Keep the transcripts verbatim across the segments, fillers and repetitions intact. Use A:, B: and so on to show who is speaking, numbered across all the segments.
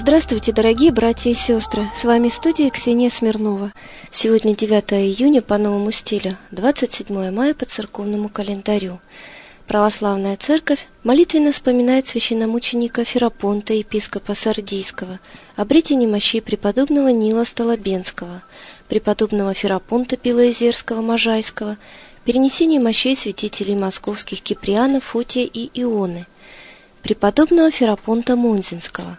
A: Здравствуйте, дорогие братья и сестры! С вами в студии Ксения Смирнова. Сегодня девятое июня по новому стилю, двадцать седьмое мая по церковному календарю. Православная церковь молитвенно вспоминает священномученика Ферапонта, епископа Сардийского, обретение мощей преподобного Нила Столобенского, преподобного Ферапонта Пилоезерского-Можайского, перенесение мощей святителей московских Киприана, Фотия и Ионы, преподобного Ферапонта Монзинского.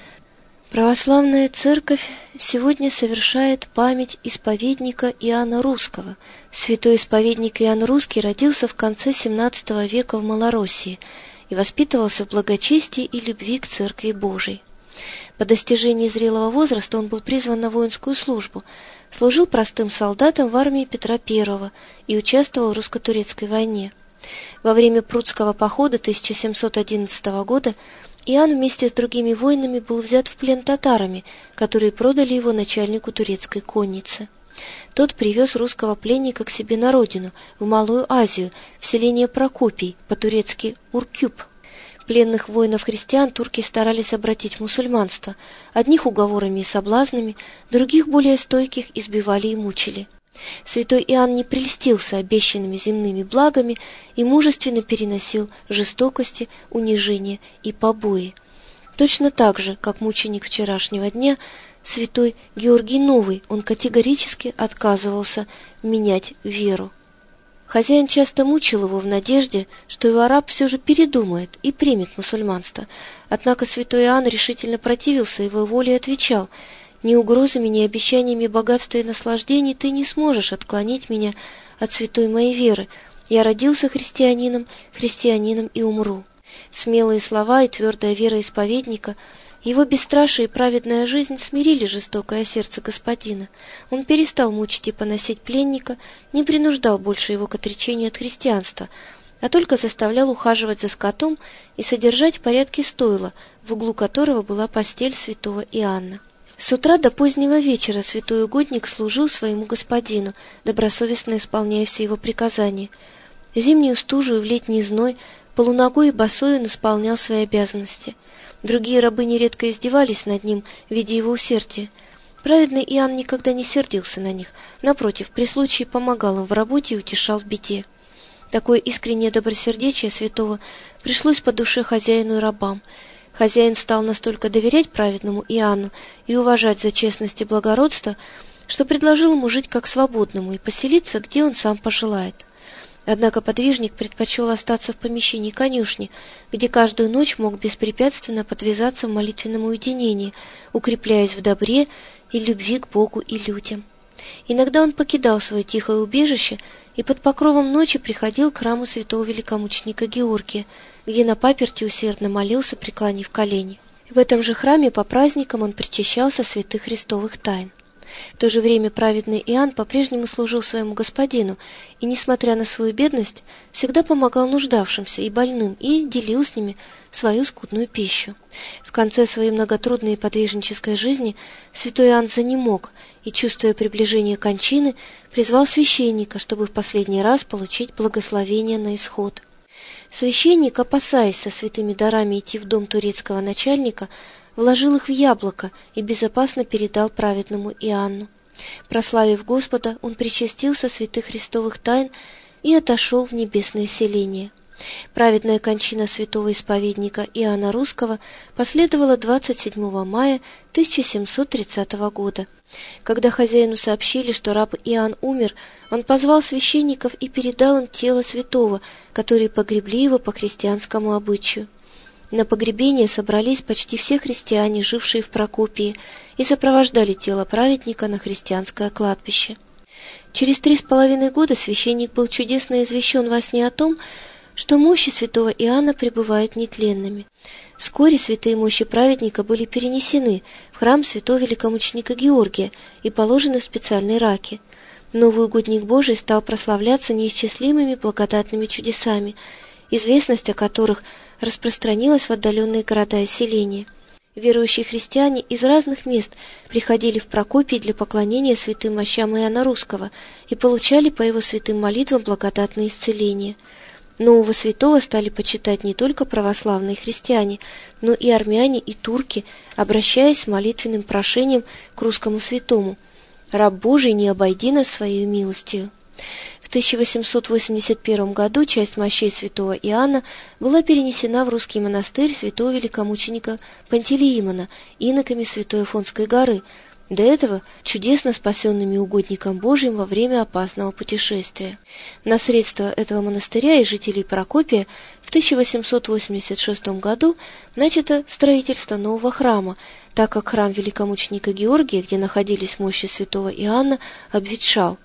A: Православная церковь сегодня совершает память исповедника Иоанна Русского. Святой исповедник Иоанн Русский родился в конце семнадцатого века в Малороссии и воспитывался в благочестии и любви к Церкви Божией. По достижении зрелого возраста он был призван на воинскую службу, служил простым солдатом в армии Петра Первого и участвовал в русско-турецкой войне. Во время Прудского похода тысяча семьсот одиннадцатого года Иоанн вместе с другими воинами был взят в плен татарами, которые продали его начальнику турецкой конницы. Тот привез русского пленника к себе на родину, в Малую Азию, в селение Прокопий, по-турецки Уркюп. Пленных воинов-христиан турки старались обратить в мусульманство, одних уговорами и соблазнами, других более стойких избивали и мучили. Святой Иоанн не прельстился обещанными земными благами и мужественно переносил жестокости, унижения и побои. Точно так же, как мученик вчерашнего дня, святой Георгий Новый, он категорически отказывался менять веру. Хозяин часто мучил его в надежде, что его раб все же передумает и примет мусульманство. Однако святой Иоанн решительно противился его воле и отвечал: «Ни угрозами, ни обещаниями богатства и наслаждений ты не сможешь отклонить меня от святой моей веры. Я родился христианином, христианином и умру». Смелые слова и твердая вера исповедника, его бесстрашие и праведная жизнь смирили жестокое сердце господина. Он перестал мучить и поносить пленника, не принуждал больше его к отречению от христианства, а только заставлял ухаживать за скотом и содержать в порядке стойла, в углу которого была постель святого Иоанна. С утра до позднего вечера святой угодник служил своему господину, добросовестно исполняя все его приказания. В зимнюю стужу и в летний зной полуногой и босой он исполнял свои обязанности. Другие рабы нередко издевались над ним, видя его усердие. Праведный Иоанн никогда не сердился на них, напротив, при случае помогал им в работе и утешал в беде. Такое искреннее добросердечие святого пришлось по душе хозяину и рабам. Хозяин стал настолько доверять праведному Иоанну и уважать за честность и благородство, что предложил ему жить как свободному и поселиться, где он сам пожелает. Однако подвижник предпочел остаться в помещении конюшни, где каждую ночь мог беспрепятственно подвязаться в молитвенном уединении, укрепляясь в добре и любви к Богу и людям. Иногда он покидал свое тихое убежище и под покровом ночи приходил к храму святого великомученика Георгия, где на паперти усердно молился, преклонив колени. В этом же храме по праздникам он причащался святых христовых тайн. В то же время праведный Иоанн по-прежнему служил своему господину и, несмотря на свою бедность, всегда помогал нуждавшимся и больным и делил с ними свою скудную пищу. В конце своей многотрудной и подвижнической жизни святой Иоанн занемог и, чувствуя приближение кончины, призвал священника, чтобы в последний раз получить благословение на исход. Священник, опасаясь со святыми дарами идти в дом турецкого начальника, вложил их в яблоко и безопасно передал праведному Иоанну. Прославив Господа, он причастился святых христовых тайн и отошел в небесное селение. Праведная кончина святого исповедника Иоанна Русского последовала двадцать седьмого мая тысяча семьсот тридцатого года. Когда хозяину сообщили, что раб Иоанн умер, он позвал священников и передал им тело святого, которые погребли его по христианскому обычаю. На погребение собрались почти все христиане, жившие в Прокопии, и сопровождали тело праведника на христианское кладбище. Через три с половиной года священник был чудесно извещен во сне о том, что мощи святого Иоанна пребывают нетленными. Вскоре святые мощи праведника были перенесены в храм святого великомученика Георгия и положены в специальной раке. Новый угодник Божий стал прославляться неисчислимыми благодатными чудесами, известность о которых распространилась в отдаленные города и селения. Верующие христиане из разных мест приходили в Прокопий для поклонения святым мощам Иоанна Русского и получали по его святым молитвам благодатное исцеление. Нового святого стали почитать не только православные христиане, но и армяне и турки, обращаясь с молитвенным прошением к русскому святому: «Раб Божий, не обойди нас своей милостью». В тысяча восемьсот восемьдесят первом году часть мощей святого Иоанна была перенесена в русский монастырь святого великомученика Пантелеимона иноками Святой Афонской горы, до этого чудесно спасенными угодником Божиим во время опасного путешествия. На средства этого монастыря и жителей Прокопия в тысяча восемьсот восемьдесят шестом году начато строительство нового храма, так как храм великомученика Георгия, где находились мощи святого Иоанна, обветшал.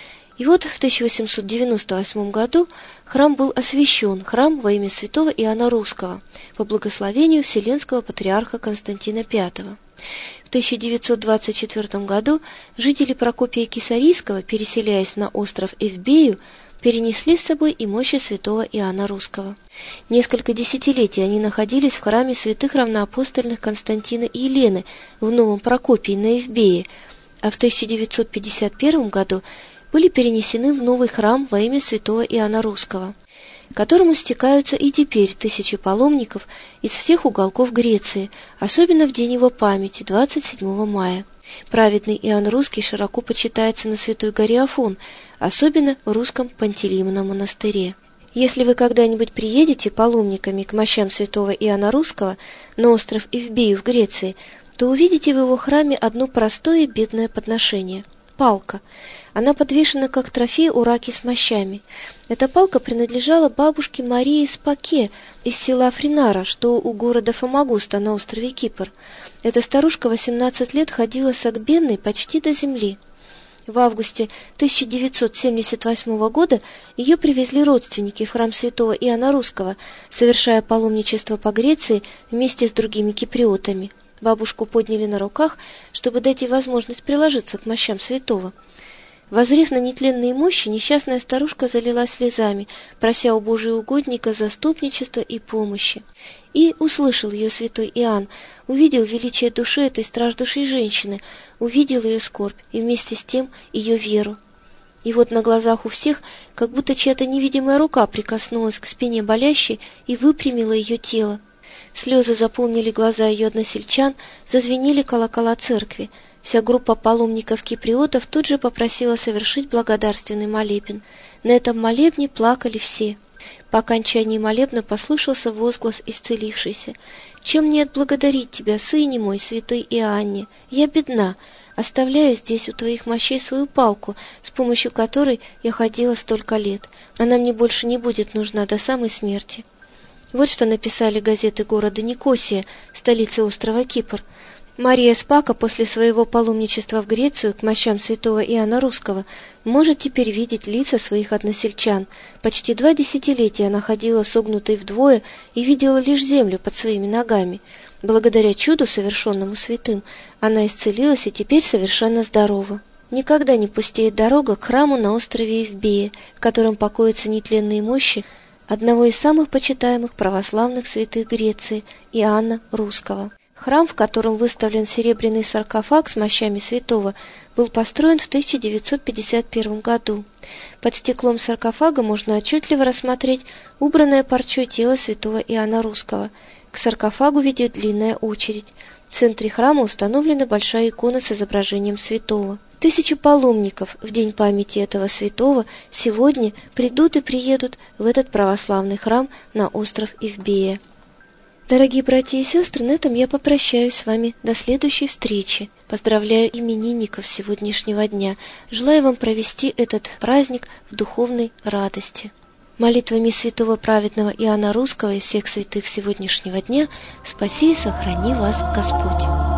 A: И вот в тысяча восемьсот девяносто восьмом году храм был освящен, храм во имя святого Иоанна Русского, по благословению Вселенского патриарха Константина Пятого. В тысяча девятьсот двадцать четвёртом году жители Прокопия Кесарийского, переселяясь на остров Эвбею, перенесли с собой и мощи святого Иоанна Русского. Несколько десятилетий они находились в храме святых равноапостольных Константина и Елены в Новом Прокопии на Эвбее, а в тысяча девятьсот пятьдесят первом году были перенесены в новый храм во имя святого Иоанна Русского, к которому стекаются и теперь тысячи паломников из всех уголков Греции, особенно в день его памяти, двадцать седьмого мая. Праведный Иоанн Русский широко почитается на Святой горе Афон, особенно в русском Пантелеимоновом монастыре. Если вы когда-нибудь приедете паломниками к мощам святого Иоанна Русского на остров Эвбею в Греции, то увидите в его храме одно простое бедное подношение – палка. Она подвешена как трофей у раки с мощами. Эта палка принадлежала бабушке Марии Спаке из села Фринара, что у города Фомагуста на острове Кипр. Эта старушка восемнадцать лет ходила согбенной почти до земли. В августе тысяча девятьсот семьдесят восьмого года ее привезли родственники в храм святого Иоанна Русского, совершая паломничество по Греции вместе с другими киприотами. Бабушку подняли на руках, чтобы дать ей возможность приложиться к мощам святого. Воззрев на нетленные мощи, несчастная старушка залилась слезами, прося у Божия угодника заступничества и помощи. И услышал ее святой Иоанн, увидел величие души этой страждущей женщины, увидел ее скорбь и вместе с тем ее веру. И вот на глазах у всех, как будто чья-то невидимая рука прикоснулась к спине болящей и выпрямила ее тело. Слезы заполнили глаза ее односельчан, зазвенели колокола церкви. Вся группа паломников-киприотов тут же попросила совершить благодарственный молебен. На этом молебне плакали все. По окончании молебна послышался возглас исцелившейся: «Чем мне отблагодарить тебя, сыне мой, святой Иоанне? Я бедна, оставляю здесь у твоих мощей свою палку, с помощью которой я ходила столько лет. Она мне больше не будет нужна до самой смерти». Вот что написали газеты города Никосия, столицы острова Кипр. Мария Спака после своего паломничества в Грецию к мощам святого Иоанна Русского может теперь видеть лица своих односельчан. Почти два десятилетия она ходила согнутой вдвое и видела лишь землю под своими ногами. Благодаря чуду, совершенному святым, она исцелилась и теперь совершенно здорова. Никогда не пустеет дорога к храму на острове Эвбея, в котором покоятся нетленные мощи одного из самых почитаемых православных святых Греции – Иоанна Русского. Храм, в котором выставлен серебряный саркофаг с мощами святого, был построен в тысяча девятьсот пятьдесят первом году. Под стеклом саркофага можно отчетливо рассмотреть убранное парчой тело святого Иоанна Русского. К саркофагу ведет длинная очередь. В центре храма установлена большая икона с изображением святого. Тысячи паломников в день памяти этого святого сегодня придут и приедут в этот православный храм на остров Эвбея. Дорогие братья и сестры, на этом я попрощаюсь с вами до следующей встречи. Поздравляю именинников сегодняшнего дня. Желаю вам провести этот праздник в духовной радости. Молитвами святого праведного Иоанна Русского и всех святых сегодняшнего дня спаси и сохрани вас Господь.